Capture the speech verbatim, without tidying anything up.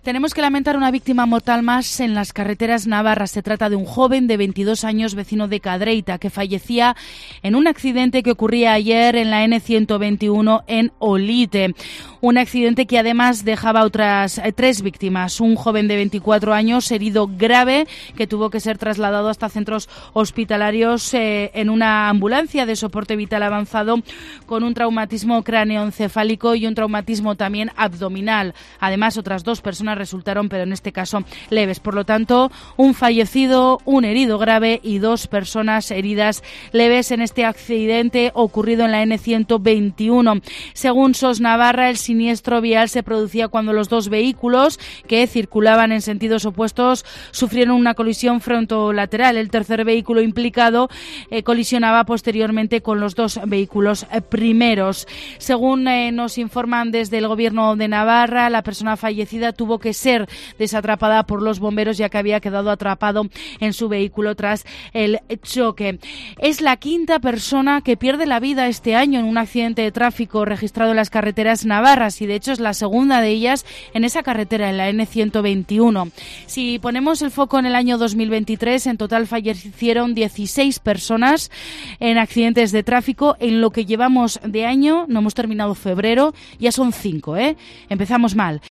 Tenemos que lamentar una víctima mortal más en las carreteras navarras. Se trata de un joven de veintidós años, vecino de Cadreita, que fallecía en un accidente que ocurría ayer en la ene ciento veintiuno en Olite. Un accidente que además dejaba otras eh, tres víctimas. Un joven de veinticuatro años herido grave que tuvo que ser trasladado hasta centros hospitalarios eh, en una ambulancia de soporte vital avanzado con un traumatismo cráneoencefálico y un traumatismo también abdominal. Además, otras dos personas resultaron, pero en este caso leves. Por lo tanto, un fallecido, un herido grave y dos personas heridas leves en este accidente ocurrido en la ene ciento veintiuno. Según SOS Navarra, el siniestro vial se producía cuando los dos vehículos que circulaban en sentidos opuestos sufrieron una colisión frontolateral. El tercer vehículo implicado eh, colisionaba posteriormente con los dos vehículos eh, primeros. Según eh, nos informan desde el Gobierno de Navarra, la persona fallecida tuvo que ser desatrapada por los bomberos ya que había quedado atrapado en su vehículo tras el choque. Es la quinta persona que pierde la vida este año en un accidente de tráfico registrado en las carreteras navarras y de hecho es la segunda de ellas en esa carretera, en la ene ciento veintiuno. Si ponemos el foco en el año dos mil veintitrés, en total fallecieron dieciséis personas en accidentes de tráfico. En lo que llevamos de año, no hemos terminado febrero, ya son cinco, ¿eh? Empezamos mal.